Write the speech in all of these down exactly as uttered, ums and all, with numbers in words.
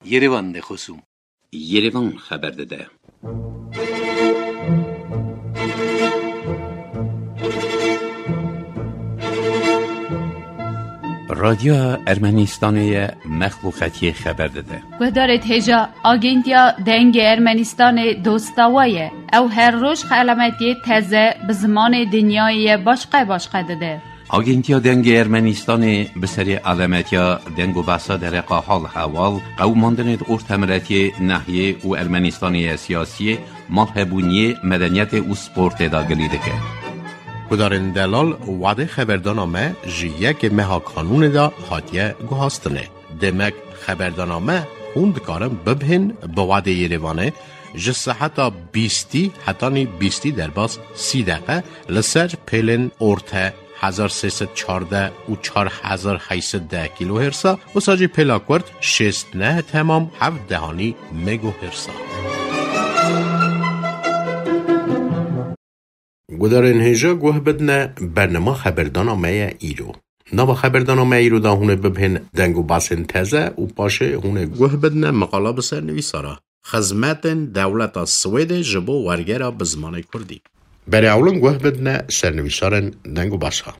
Yerevan de خصوم Yerevan خبر داده. رادیو ارمنستان مخلوقاتی خبر داده. و دارد هجا آگنتیا دنگ ارمنستان دوستاویه او هر روز خلمتی تازه به زمان دنیای باشقه باشقه داده. آگنتیا دنگ ارمنستان به سری علامتیا دنگ و بحثا در حال حوال قوماندن ارتمرتی نحیه و ارمنستانی سیاسی مالهبونی مدنیت و سپورت داگلیده که کدارن دلال وعده خبردانامه جیه که مها قانون دا حاتیه گوهاستنه. دمک خبردانامه خوند کارم ببهن با وعده یریوانه جسه حتی بیستی حتی نی بیستی در باز سی دقیقه لسر پیلن ارته هزار سیصد چارده و چار هزار هیصد ده کیلو هرسا و ساجی پیلا کرد شست نه تمام هفت دهانی مگو هرسا. گدارن هجا گوه بدنه برنامه خبردانامه ایرو. نوا خبردانامه ایرو دا هونه ببهن دنگو باسن تزه و پاشه هونه گوه بدنه مقاله بسر نویسارا. خدمت دولت سوئد جبو ورگرا بزمان کردی. برای اولن گوه بدنه سرنویسارن دنگو باسا.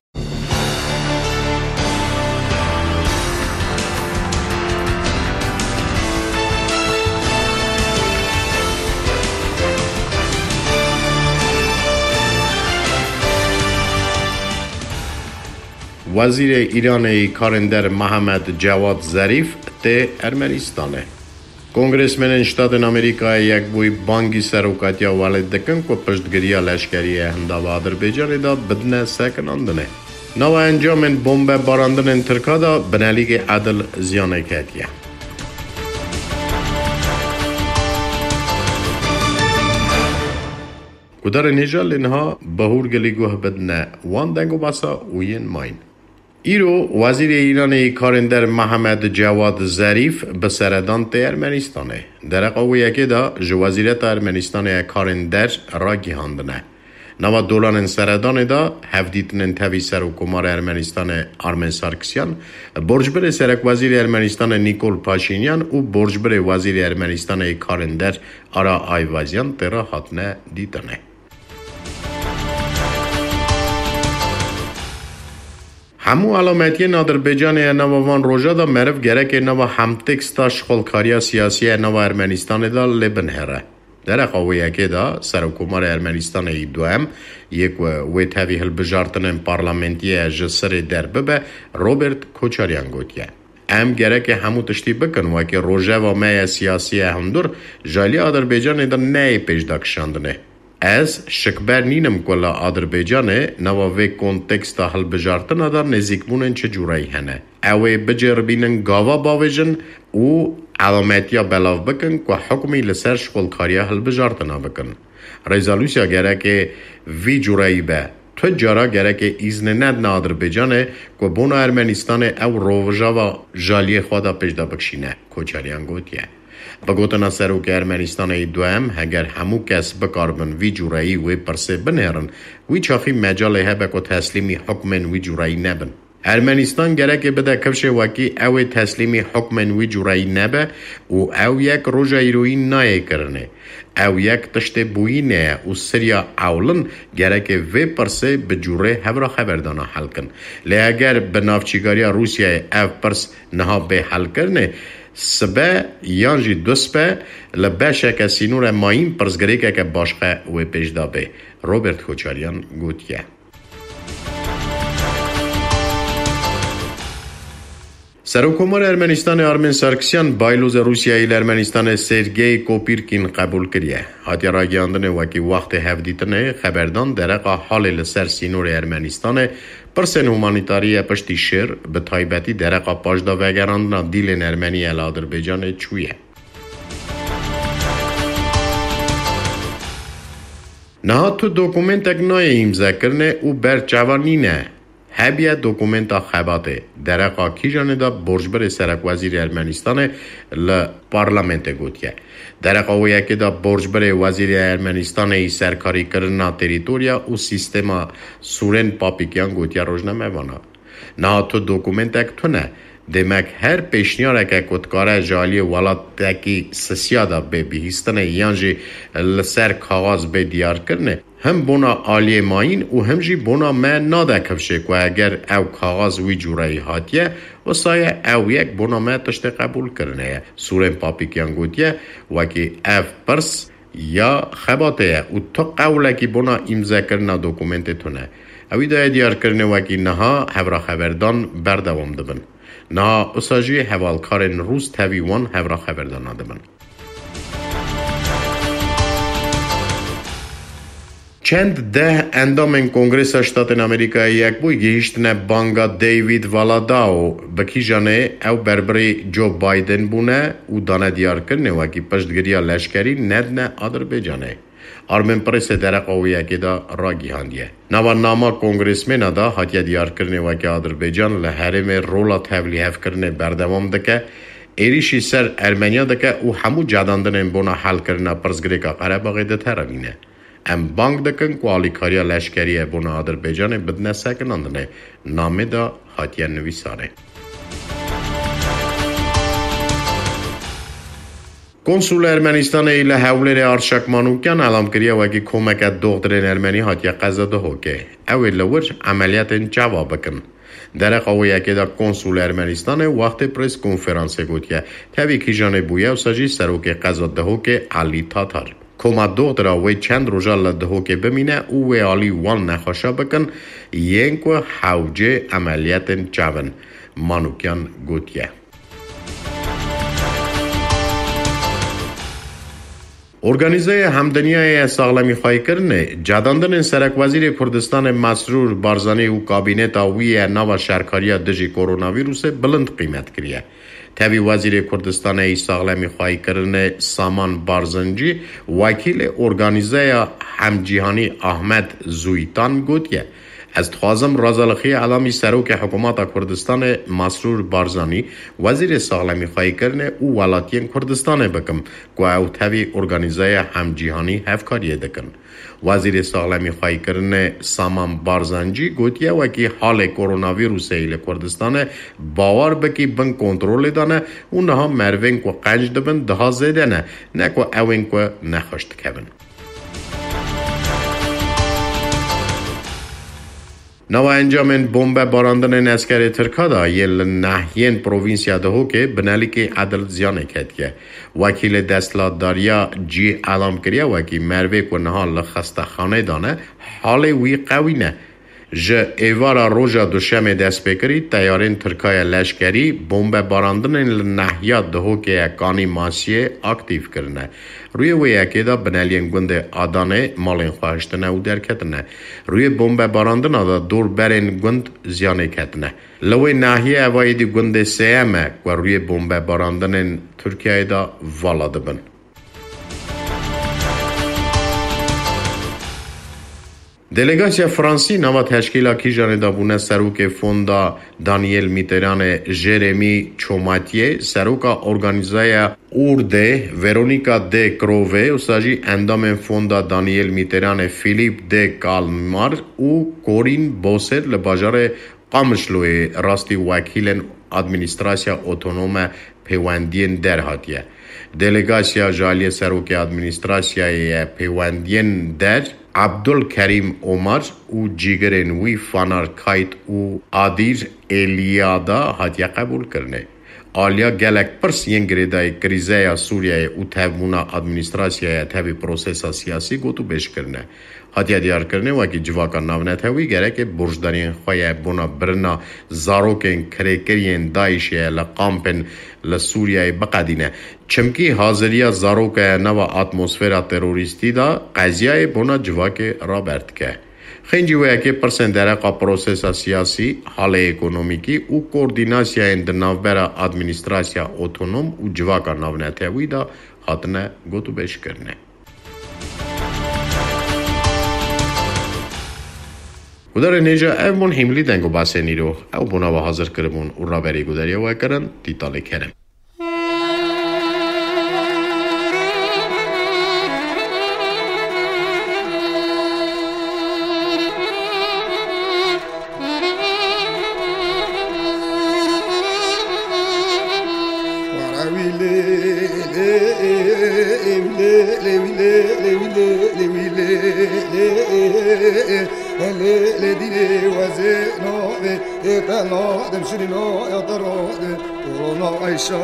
وزیر ایرانی کارندر محمد جواد ظریف ته ارمنستانه. کنگرسمن شتات امریکا یک بوی بانگی سروکاتیا والد دکن کو پشتگیری لشکری هنداو آذربایجان دا بدنه سکناندنه. نو انجامن بمب باراندن ترکا دا بنالیگ عدل زیانه کاتیا. کدار نجال اینها بهور گلی گوه بدنه وان دنگو باسا وین ماین. ایرو وزیر ایرانی کارندر محمد جواد ظریف به سردان ته ارمنستانه. در قویه که دا جو وزیرت ارمنستان کارندر را گیهاندنه. نوا دولان سردان دا هفدیتن تاوی سر و کمار ارمنستان آرمن سارکسیان، برجبر سرک وزیر ارمنستان نیکول پاشینیان و برجبر وزیر ارمنستان کارندر آرا آیوازیان ترا حتنه دیدنه. همو علامتی آذربایجان نووان روژا دا مرف گره که نو هم تکستا شخولکاریا سیاسی نو ارمنستان دا لبن هره. در قویه که دا سرکومار ارمنستان ای دوام یک و تاوی هل بجارتن پارلمنتی جسر در ببه روبرت کوچاریان گوتیه. ام گره که همو تشتی بکن و که روژا و مای سیاسی هندور جالی آذربایجان دا نای پیش داکشاندنه. از شکبر نینم کلا آذربایجان نووی کنتکست هل بجارتن دا نزیکمونن چه جورایی هنه. اوی بجر بینن گاوا باویجن و علامتیا بلاو بکن که حکمی لسر شخولکاریا هل بجارتنا بکن. ریزالوسیا گره که وی جورایی به تو جارا گره که ایزن ند آذربایجان که بونا ارمنستان او روژا و جالی خوادا پیشدا بکشینه کوچاریان گوتیه. بگوتنا سرو که ارمنستان ای دوام اگر همو کس بکاربن وی جورایی وی پرسه بنهرن وی چاخی مجال هبه که تسلیمی حکمن وی جورایی نبن. ارمنستان گره که بده کفش وکی او تسلیمی حکمن وی جورایی نبه و او یک روژا ایروی نایه کرنه. او یک تشت بویی نه و سریا اولن گره که وی پرسه به جوره هفرا خبردانا حل کن. لی اگر به نافچیگاریا روسیه او پرس نها به حل کرنه سبه یانجی دو سبه لبشه که سینور ماین پرزگری که که باشقه و پیشدا به روبرت کوچاریان گوتیه. سرکومار ارمنستان آرمن سارکسیان بایلوز روسیه ایل ارمنستان سرگی کوپیرکین قبول کریه. حتی را گیاندنه وکی وقت هفدیتنه خبردان درقا حال لسر سینور ارمنستان پرسن هومانیتاری پشتی شر به تایبتی درقا پاشدا وگراندنا دیل ارمنی ال آذربایجان چویه. نه تو دوکومنت اگنای امضا کرنه او برچوانی نه. هبیه دوکومنتا خباته درقا کیجانه دا برجبر سرک وزیر ارمنستان ل پارلمنت گوتیه. درقا و یکی دا برجبر وزیر ارمنستان ای سرکاری کرنا تریتوریا و سیستما سورن پاپیکیان گوتیه روشنه میوانا. نه تو دوکومنت اک تو نه demek her peşniyareke kutkare jaliye welatekî sisiya da bê bihîstinê yan jî li ser kaxaz bê diyarkirine hem bona aliyê mayîn û hem jî bona me nade kevşê ku eger ew kaxaz wî cûreyî hatiye wisa ew yek bona me tiştê qebûl kirine ye. Sûrên Papîkiyan gotiye wekî ev pirs ya xebatê ye û tu qewlekî bona îmzekirina dokûmentê tune. Ewî daye diyarkirinê wekî niha hevra xeberdan berdewam dibin. Niha wisa jî hevalkarên Rûs tevî wan hevra xeberdana dibin. Çend deh endamên Kongresa Ştatên Amerîkayê yekbûyî gihîştine banga David Valadao bi kîjanê ew berberê Joe Biden bûne û dane diyarkirinê wekî piştgiriya leşkerî nedine Azerbêcanê. Armenprêsê dereqa wî yekê da ragîhandiye. Navannama Kongresmêna da hatiye diyarkirinê wekî Azerbêcan li herêmê rola tevlîhevkirinê berdewam dike, êrişî ser Ermeniya dike û hemû cedandinên bona helkirina Pirsgirêka Qerebaxê diterevîne. Em bang dikin ku alîkariya leşkeriyê bona Azerbêcanê bidine sekinandinê. Namê da hatiye nivîsarê. Konsula Ermenistanê li Hewlêrê Arşak Manûkyan elam kiriye wekî komeke doxtirên Ermenî hatiye qeza dihokê. Ew ê li wir emeliyatên çawa bikin. Dereqa wê yekê da Konsula Ermenistanê wextê prês konferansê gotiye. Tevî kîjanê bûye wisa jî serokê qeza dihokê Elî Tatar. Koma doxtira wê çend roja li dihokê bimîne û wê alî wan nexweşa bikin yên ku hewcê emeliyatên çavin. Manûkyan gotiye. Organizaya Hemdiniyaya Saxlemîxwayîkirinê cedandinên Serekwezîrê Kurdistanê Mesrûr Barzanî û kabîneta wî ya nava şerkariya dijî koronavîrusê bilind qîmet kiriye. Tevî Wezîrê Kurdistanê Saxlemîxwayîkirinê Saman Barzanî wekîlê Organizaya Hemcîhanî Ahmed Zûyîtan gotiye. Ez dixwazim razalixiya elamî serokê Hikûmeta Kurdistanê Mesrûr Barzanî, Wezîrê Saxlemîxwayîkirinê û welatiyên Kurdistanê bikim ku ew tevî Organizaya Hemcîhanî hevkariyê dikin. Wezîrê Saxlemîxwayîkirinê Saman Barzanî gotiye wekî halê koronavîrusê li Kurdistanê bawar bikî bin kontrolê de ne û niha mervên ku qenc dibin daha zêde ne, ne ku ewên ku nexweş dikevin. Nava encamên bombe barandinên eskerê Tirka da yên li nehiyên provînsya Dihokê binelîkê edil ziyanek hetiye. Wekîlê desthilatdariya cî elam kiriye wekî mervê ku niha li xestexanê da ne halê wî qewî ne. Ji êvara roja duşemê destpêkirî teyarên Tirkaya leşkerî bombe barandinên li nehiya Dihokê Kanî Masiyê aktiv kirine. Rûyê wê yekê da bineliyên gundê Adanê malên xwe hiştine û derketine. Rûyê bombe barandina da dorberên gund ziyanê ketine. Li wê nehiyê evayê dî gundê sêyem e ku rûyê bombe barandinên Tirkiyeyê da vala dibin. Delegasya Fransî nava teşkîla kîjanê da bûne serokê fonda Daniel Mitterrandê Jeremy Chomatiye, seroka Organizaya Urdê Veronika de Crové wisa jî endamên fonda Daniel Mitterrandê Philippe de Calmar û Corinne Bosset li bajarê Qamişloyê rastî wekîlên Administrasya Otonome Pêwendiyên derhatiye. Delegasya jaliyê serokê Administrasyayê Pêwendiyên der Abdulkerim Omar û cîgerên wî Fanar Kayt û Adir Eliyada hatiye qebûl kirine. Aliya gelek pirs yên girêdayê krîzeya Sûriyeyê û tevbûna administrasyaya tevî prosesa siyasî gotûbêj kirine. Hatiye diyarkirinê wekî civaka navnetewî gerekê borjdariyên xwe ye bûna birina zarokên kirêkiriyên Daişê li kampên li Sûriyeyê biqedîne. Çimkî haziriya zarokaya nava atmosfera terorîstî da qeziyayê bûna civakê raberd dike. Xêncî wê yekê pirsên dereqa prosesa siyasî, halê ekonomîkî û koordînasyayên di navbera administrasya otonom û civaka navnetewî da hatine gotûbêj kirine. Gudarê nêja ev bûn hîmlî dengobasên îro, ew bûna we hazir kiribûn û raberî gudariya we kirin dîtalê kerim. le dire waze no e ta no dem shiri no ya taro de no aisha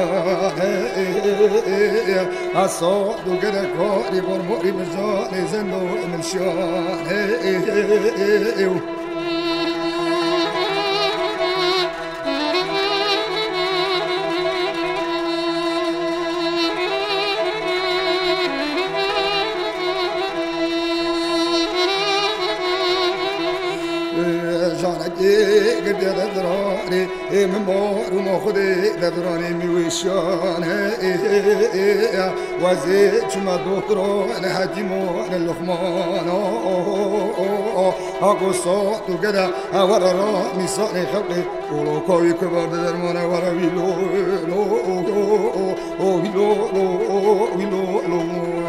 aso do gada ko di bor mo di mazo ne zendo men sha قد دراني ممور ومخدي دراني ميوشان وزيت ما دكتور انا حكيمون اللخمان اكو صوت وكذا ورا رامي صاني خبري ولو كوي كبر درمان ورا ويلو ويلو ويلو ويلو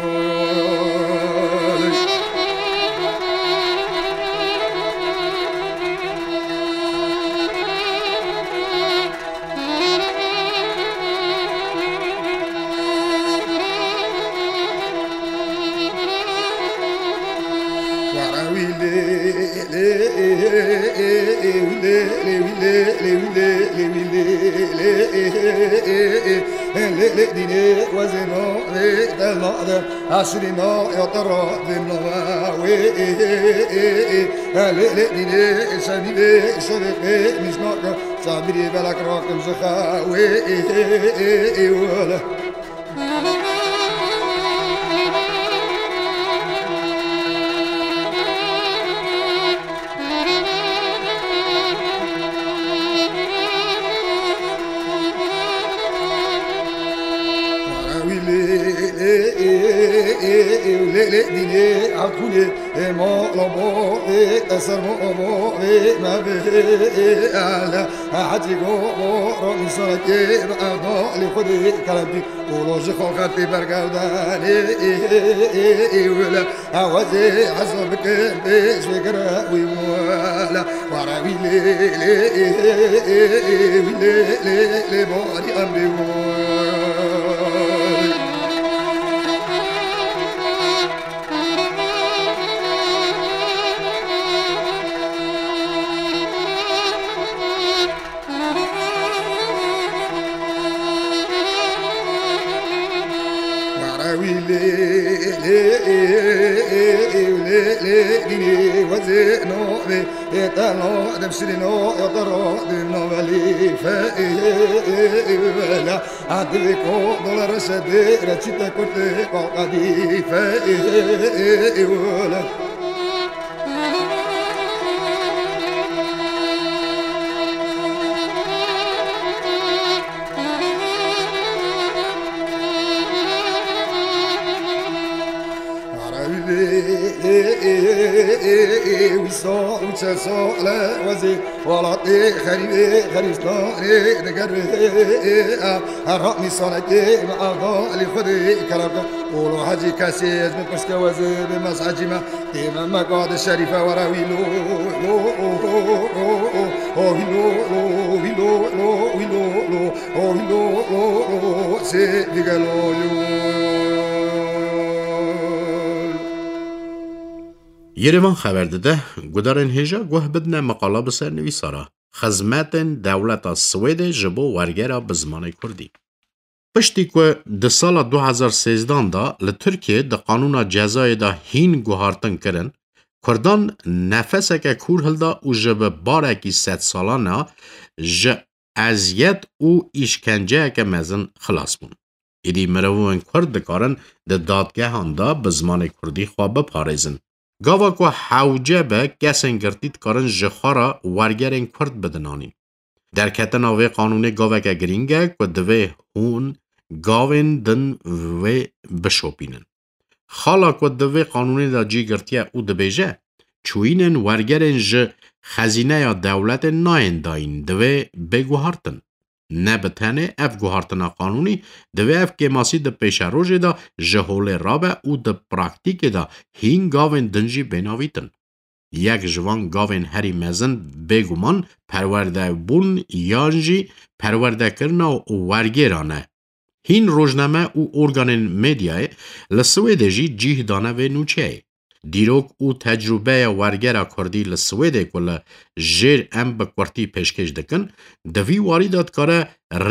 ديني وزنو دلنا عشرنا يا ترى دمنا ديني شبيبي شبيبي مش ناقة صابري بلك راكم زخاوي ولا ديني عقولي ما لبو أسر مو ما به على حتى جو رامي سرقي بعضا لخدي كلامي ولوجي خوكاتي برقوداني ولا عوزي حسبك بيش فكرة ويمولا وراوي لي لي لي لي بوري أمري ديني وزنو يتنو دمشرينو يطرو دينو بالي فايلا عدلكو دولار شدي رشيتا كنتي قاقدي فايلا ويصو وتسو لا وزي ولطي خريبي خريستاني دقري الرقمي صنعتي مع ضالي خذي كلامك ولو حاجي كاسيز من قشك وزي بمسعجي ما ديما ما قاد الشريفة ورا ويلو ويلو ويلو ويلو ويلو سيدي قالوا Երևան խաբարդը գուդարեն հեժա գոհ բդնա մaqala բսար նվիսարա խզմատն դավլատա սուեդե ժբո վարգերա բզմանը քուրդի Պշտիկը դսալա دو هزار و سیزده دا لترکیه د قانونا جزای دا هین گوهارتن کرن کردان نفسکه کور هلدا و جب بارکی ست سالانا ج ازیت و ایشکنجه که مزن خلاص بون ایدی مروون کرد دکارن د دادگه هندا بزمان کردی خواب پارزن گاوا که حوجه به کسین گرتید کارن جخارا ورگرین کرد بدنانی. در کتن آوه قانون گاوه که گرینگه که دوه هون گاوین دن و بشوپینن. خالا که دوه قانون دا جی گرتیه او دبیجه چوینن ورگرین ج خزینه یا دولت ناین داین دوه بگوهارتن. نه بتنه اف گوهارتنا قانونی دوه اف که ماسی ده پیش روژه دا جهول رابه او ده پراکتیک دا هین گاوین دنجی بیناویتن. یک جوان گاوین هری مزن بگومان پرورده بون یانجی پرورده کرنا و ورگیرانه. هین روزنامه و ارگانن مدیای لسویده جی جیه دانه و نوچه. دیروک و تجربه ورگر کردی لسویده کل جیر ام بکورتی پیشکش دکن دوی واردات کاره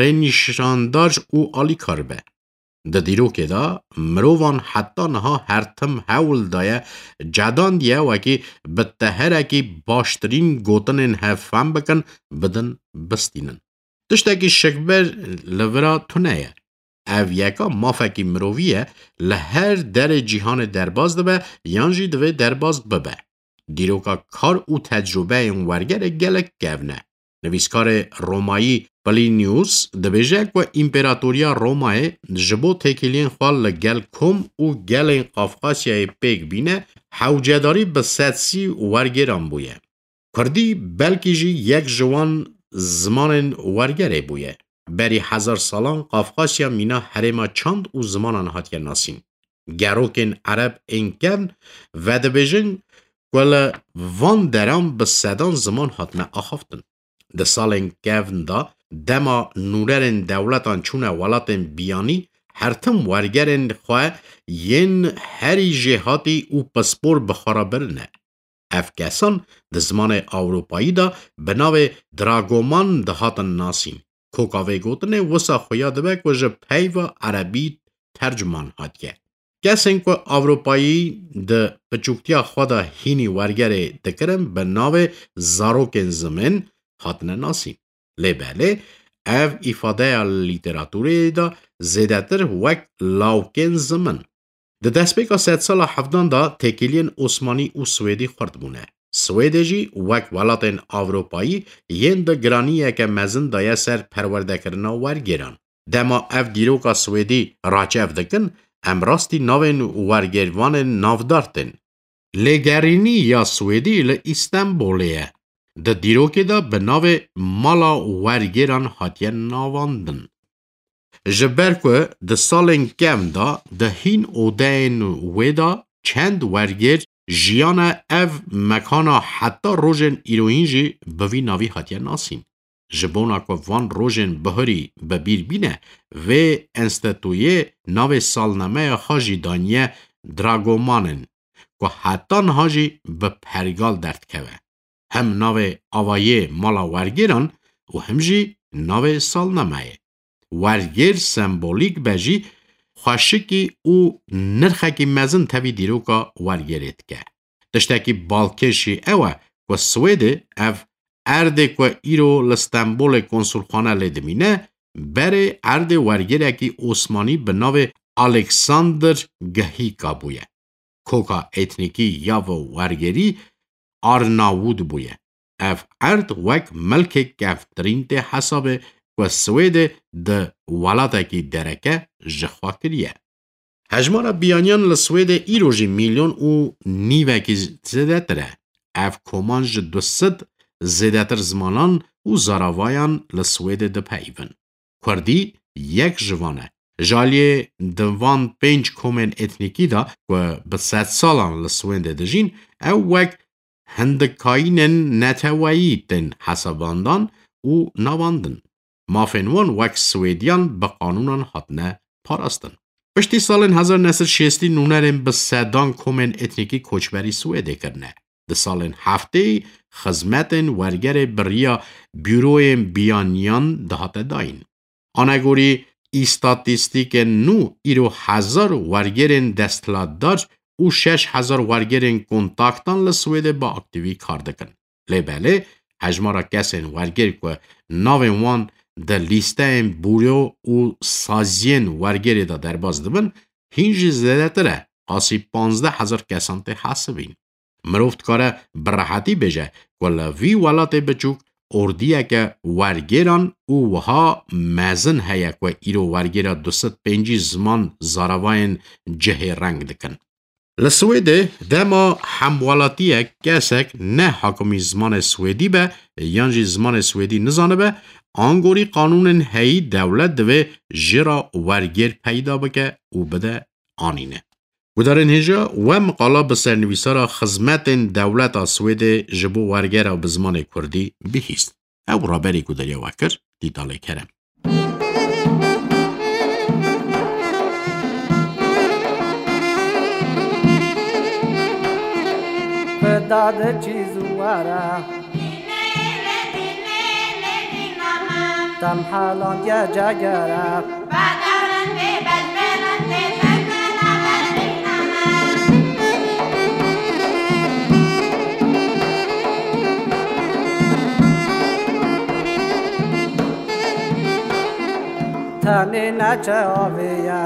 رنیشانداج و آلی کربه. ده دیروکه دا مروان حتی نها هر تم حول دایه جدان دیه وکی بتهره کی باشترین گوتنین هفهم بکن بدن بستینن. تشتاکی شکبر لورا تونهیه. او یکا مافکی مروویه لهر در جیهان درباز دبه یانجی دوه درباز ببه. دیروکا کار و تجربه این ورگر گلک گونه. نویسکار رومایی پلینیوس دبیجه که امپراتوریا رومای جبو تکیلین خوال لگل کم و گل قفقاسیای پیک بینه حوجداری به سدسی ورگران بویه. کردی بلکی جی یک جوان زمان ورگره بویه. بری هزار سالان قفقاسیا مینا حرما چند و زمانان هاتیه ناسین. گروکن عرب اینکن و دبیجن کل وان درام به سدان زمان هاتنه آخفتن. ده سالن گفن دا دما نوررن دولتان چونه ولاتن بیانی هرتم ورگرن خواه ین هری جهاتی و پسپور بخارا برنه. اف کسان ده زمان اوروپایی دا بناو دراگومان ده هاتن ناسین. کوکاوی گوتنه وسا خویا دبه که جه پیو عربی ترجمان هاتیه. کسین که اوروپایی ده پچوکتیا خوادا هینی ورگره دکرم بناو زاروکن زمین هاتنه ناسین. لباله اف ifade لیتراتوری دا زیدتر وک لاوکن زمن. ده دستپیکا ست سال هفدان دا تکیلین عثمانی و سویدی خورد بونه. سویدی جی وک ولاتن اوروپایی ین ده گرانیه که مزن دایه سر پرورده کرنا ورگران. دما اف دیروکا سویدی راچف دکن امراستی ناوین ورگروان نافدارتن. لگرینی یا سویدی ل استانبولیه. ده دیروکه دا به ناو مالا ورگران هاتیه ناواندن. جبر که ده سالن کم دا ده هین اودین ویدا چند ورگر جیان اف مکانا حتی روژن ایروین جی بوی ناوی هاتیه ناسین. جبونا که وان روژن بهری ببیر بینه و انستتویه ناو سالنامه خاجی دانیه دراگومانن که حتی نهاجی به پرگال درد که هم ناو آوایه مالا ورگران و هم جی ناو سالنامه. ورگر سمبولیک بجی خوشکی و نرخکی مزن تبی دیروکا ورگرید که. تشتاکی بالکشی اوه که سویده اف ارده که ایرو لستنبول کنسولخانه لیدمینه بره ارده ورگرکی عثمانی به ناو الکساندر گهیکا بویه. کوکا اتنیکی یا و ورگری آرناوود بویه. اف ارد وک ملک گفترین ده حسابه و سویده ده ولاته درکه جخوا کریه. هجمارا بیانیان لسویده ایروژی میلیون و نیوکی زده تره. اف کمانج دو ست زده تر زمانان و زاراوایان لسویده ده پیون. کردی یک جوانه. جالیه دوان پنج کومن اتنیکی دا و به ست سالان لسوینده دجین او وک هندکاینن نتوایی تن حساباندان و نواندن. مافنوان وک سویدیان به قانونان حتنه پاراستن. پشتی سالن هزار نسل شیستی نونرم به سدان کومن اتنیکی کوچبری سویده کرنه. ده سالن هفته خزمتن ورگر بریا بیروی بیانیان دهات داین. آنگوری استاتیستیک نو ایرو هزار ورگرن دستلاتدار و شش هزار ورگرن کنتاکتان لسویده با اکتیوی کار دکن. لیباله هجمارا کسین ورگر که ناوین وان ده لیسته این بوریو و سازین ورگری دا درباز دبن هینج زده تره قاسی پانزده هزار کسان ته حسبین. مروفت کاره براحتی بجه که وی ولات بچوک اردیه که ورگران او وها مزن هیا که ایرو ورگرا دوست پنجی زمان زاراواین جه رنگ دکن. لسویده دما هموالاتیه کسک نه حاکمی زمان سویدی به یانجی زمان سویدی نزانه به آنگوری قانون هی دولت دوه جرا ورگر پیدا بکه و بده آنینه. و در اینجا و مقاله بسر نویسارا خزمت دولت سویده جبو ورگر و بزمان کردی بهیست. او رابری کدریا وکر دیداله کرم. داد چیزواره تم حالان یا جگره تنی نچه آویه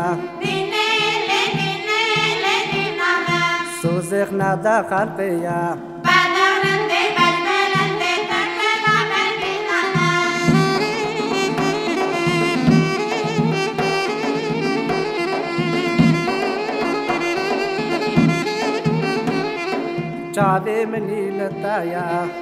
سوزخ نده خلقیه چاوی منی لطایه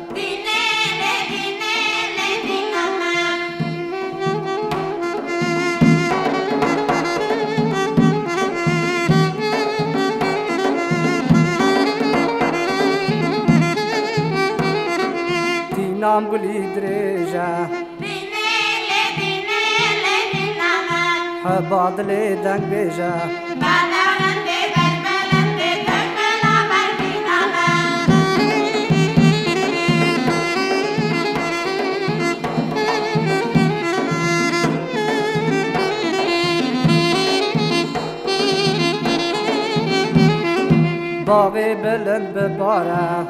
نام گلی درجه حباد لی دنگ بیجه باغی بلند بباره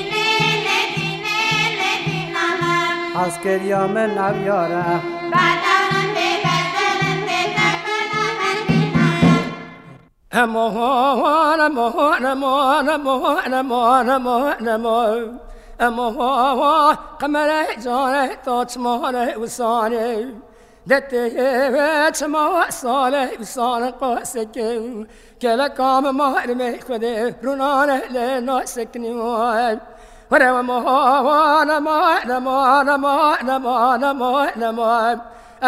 عسکریا من عبیاره امان امان امان امان امان امان امان امان قمر جانه تا چمانه وسانه دته چما ساله وسانه قاسکه کلا کام مار می خده رونانه لنا سکنی وای ورا ما نما نما نما نما نما نما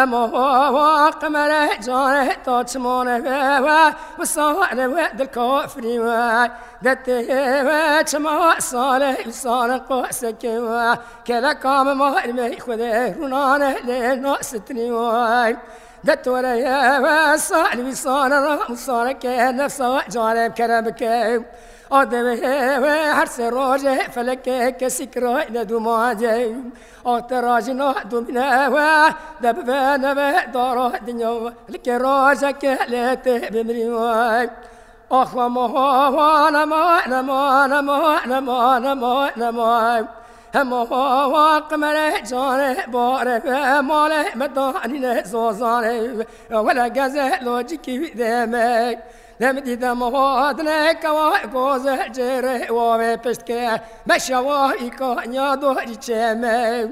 اما قمر جانه تا چمانه و وسانه و دل کافری و دته چما ساله وسانه قاسکه و کلا کام مار می خده رونانه لنا ستنی وای دتوره و سال وسانه را وسانه که نفسه جانه کربکه آدمه هر سه راجه فلکه کسی کرای ندو ماجه آتراج نه دومینه و دبه نبه داره دنیا لکه راجه که لیته بمری وای آخ و ما نما نما نما نما نما نما اما قمر جانه باره ماله مدانی زوزانه ولا گزه لوجیکی دمه دم دیدم هادنه کوای گوز جره و پشت که مشوایی کانیا دوری چمه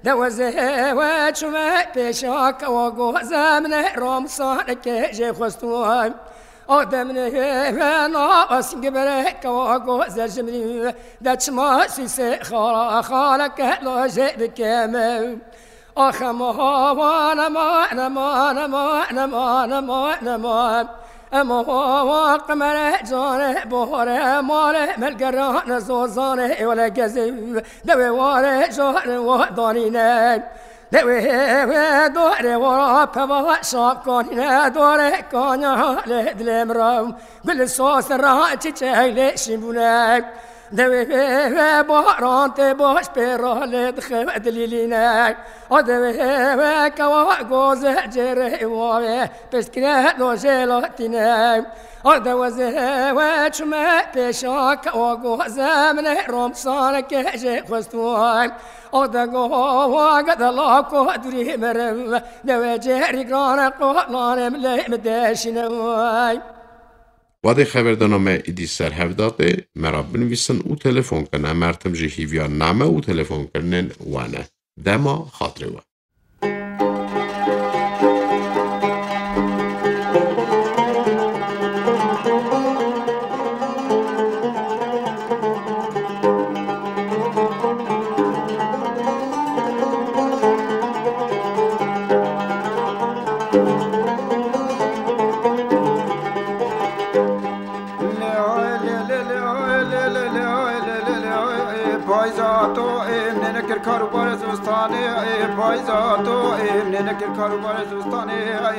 دوزه و چمه پیشاک و گوزم نه رامسان که جه خستوام آدم نه و ناسنگ بره کوا گوز جمری دچما سیسه خالا خالا که لاجه بکمه آخ ما نما نما نما نما نما نما اما قمر جانه باره ماله ملگران زوزانه ولا گزه دوی واره جانه و دانینه دوی دوره ورا پوا شاب کنینه دوره کانیا حاله دلم راو گل سوس را چیچه شیبونه دوی باران تی باش پیراله دخم دلیلینه دوی کوا گوزه جره واره پشکنه دو جلاتینه دوزه و چمه پیشاک و گوزه من رمسانه که جه خستوان دگو قدلا کو دوری مرم دوی جهری گرانه قولانم لیم دشینه وای وادي خبردنامه ایدی سر هفداده مرا بنویسن او تلفن کنه مرتم جهیویا نامه او تلفن کنن وانه دما خاطره وان پایزا تو امنه کار بارزستانه پایزا تو امنه نکر کاروبار زوستانه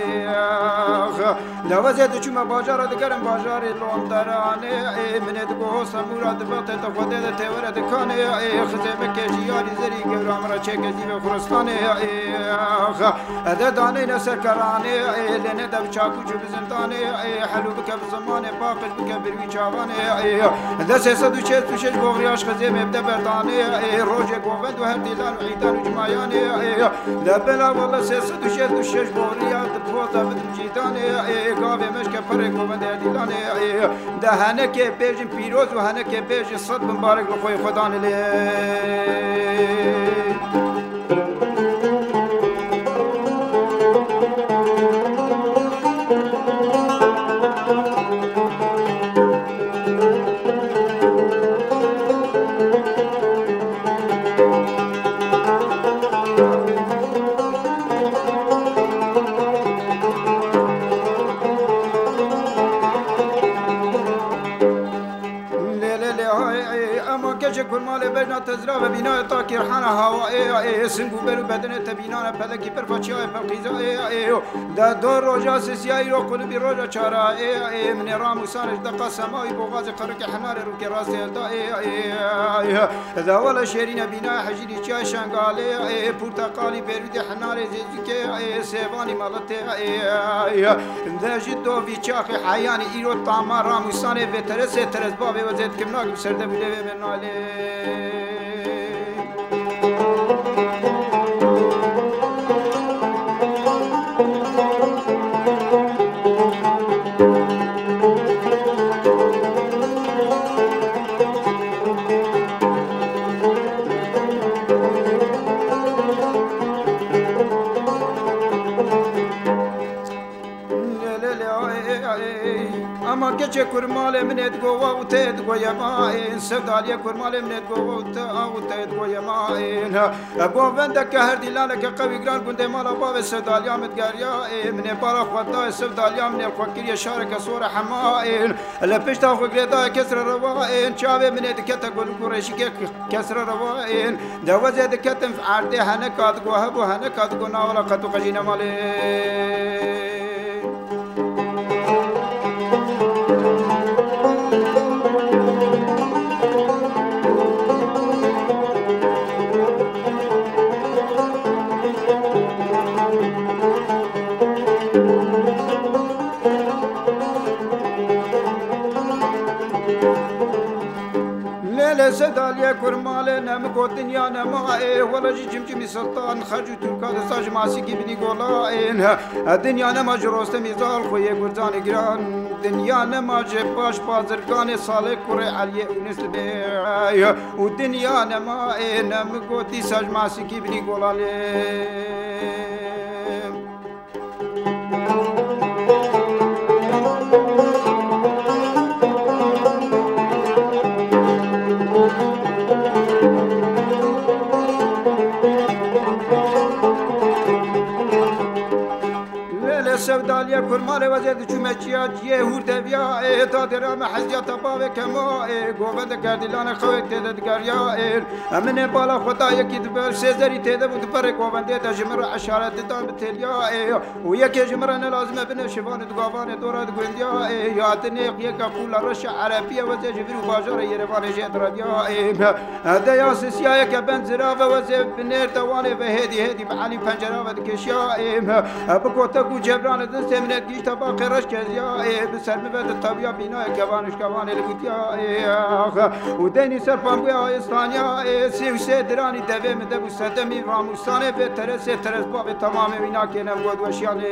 لوازه دو چوم باجار دکرم باجار لوندرانه منت گو سمورا دبات تخوده ده تور دکانه خزه مکشی یاری زری گرام را چه کسی به خرستانه ده دانه نسر کرانه لنه دب چاکو جو بزندانه حلو بک بزمانه باقش بک بروی چاوانه ده سیصد و چهست و شش بغریاش خزه مبده بردانه روژه گوند و هر دیلان و عیدان و جمعیانه لبلا والله سیصد و شهست و شش بغریات پوتا بدم جیدانه گاوه مشک پر گوند هر دیلانه ده هنه که بیجن پیروز و هنه که بیجن صد مبارک لخوی خدانه لی كرمال بجنا تزرع ببناء تاكير حنا هواء سنگو برو بدن تبينانا پلکی پر فچای پقیزا دا دور روجا سیایی رو قلبی روجا چارا من راموسانش دقا سماوی بغاز قرق حمار رو که راست دا ولا شیرین بناء حجری چای شنگاله پرتقالی برود حنار زیزی سیوانی مالته دا جدو وی چاق حیانی ایرو تاما راموسانه بترس ترس بابی وزید کمناک بسرده بوده بناله که کرمال منت گوا و تد گویا ما این سدالی کرمال منت گوا و تا و تد گویا ما این گووند که هر دیلانه که قوی گران گنده مالا باب سدالی امد گریا من بارا خدا سدالی من فکری شارک سور حما این لپش تا فکرتا کسر روا این چاوه منت که تا گل قریشی که کسر روا این دوازه دکتم عرده هنکات گوه بو هنکات گو ناولا قطو قجین مالی سداليا كرمال نم قوتنيا نما ولا جمجمي سلطان خرجوا تركا ساج ماسكي بني قولائن الدنيا نما جروست ميزال خويا غرزان جران دنيا نما جباش بازرگان صالح كره علي ونسل بي والدنيا نما نم قوتي ساج ماسكي بني قولائن سوداليا كرمال وزيد جمعيات يهود بيا تا درام حزيات باب كما غوبد كاردلان خوك تدغاريا امن بالا خدا يكيد بل سيزري تد بود پر غوبند تجمر اشارات تام بتليا ويك جمرنا لازم بن شبان دغوان دورات غنديا ياتني يك كل رش عربيه وزيد جبر باجر يرفان جد راديا هذا يا سياسيه كبنزرا وزيد بنير تواني بهدي هدي بعلي پنجره ودكشيا بكوتكو جبران دست منت گیش تا باقی رش کردیا بسر مبد طبیعه بینای کوانش کوان لگوتیا و دینی سر پامبویا استانیا سی و سه درانی دوی مده بو سدمی راموسانه به ترس ترس باب تمام بینا کنم گود وشیانه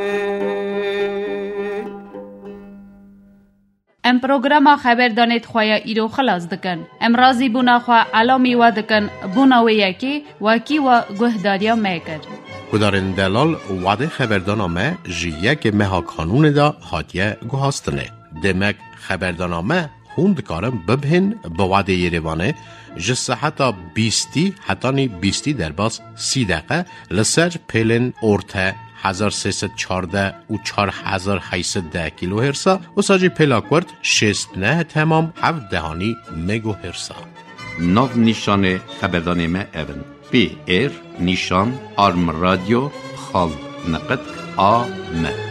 ام پروگرام خبر دانید خواه ایرو خلاص دکن ام رازی بونا خواه علامی و دکن بونا و یکی وکی و گهداریا میکر کدارن دلال وعده خبردانامه جیه که مها کانون دا هاتیه گوهاستنه دمک خبردانامه خوند کارم ببهن با وعده یروانه جسه حتی بیستی حتی بیستی در باز سی دقیقه لسر پیلن ارته هزار سیصد چارده و چار هزار هیصد ده کیلو هرسا و ساجی پلاکورد شست نه تمام هفت دهانی مگو هرسا نو نشان خبردانامه اون پی ایر نشان آرم رادیو خال نقد آ م